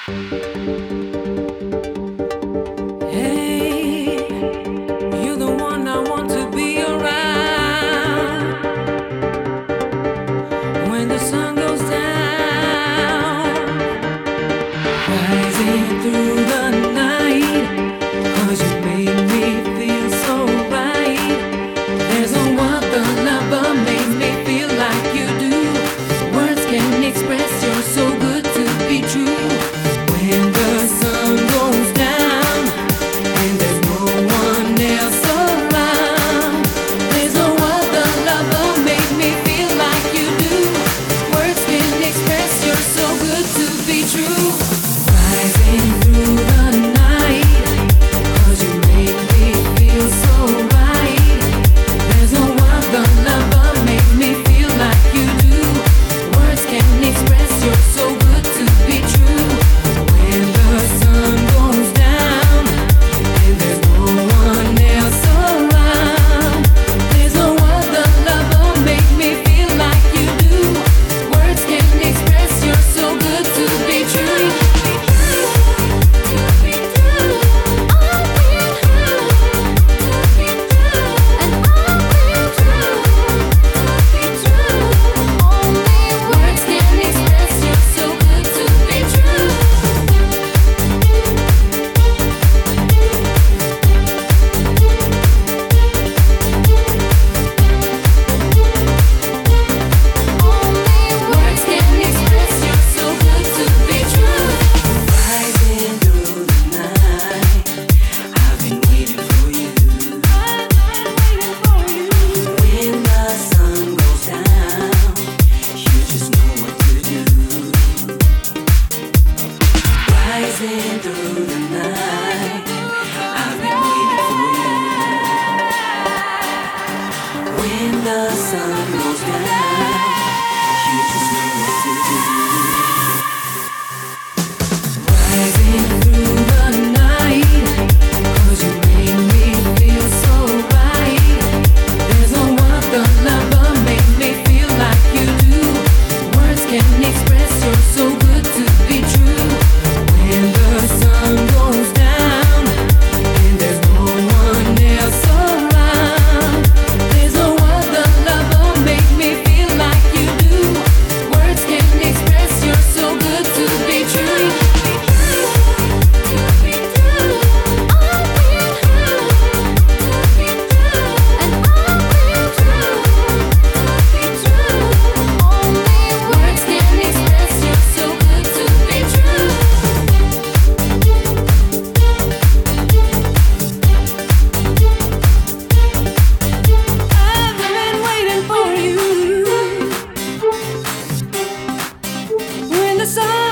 Hey, you're the one I want to be around when the sun goes down, rising through the night. 'Cause you make me feel so right. There's no other lover makes me feel like you do. Words can't express you're so good to be true. When the sun goes down and there's no one else around, there's no other lover make me feel like you do. Words can't express you're so good to be true. Rising through the night, 'cause you make me feel so right. There's no other lover make me feel like you do. Words can't express you're so good to be true. When the sun goes down and there's no one else around, there's no other lover make me feel like you do. Words can't express you're so good to be true. Words can't express you're so good to be true. Words can't express you're so good to be true. Rising through the night, I've been waiting for you. When the sun goes down, you just know what to do. Rising through the night, I've been waiting for you. When the sun goes down, you just know what to do. Rising through the night, 'cause you make me feel so right. There's no other lover make me feel like you do. Words can't express you're so good to be true. When the sun goes down and there's no one else around, there's no other lover make me feel like you do. Words can't express you're so good to be true. Words can't express you're so good to be true. I've been waiting for you. When the sun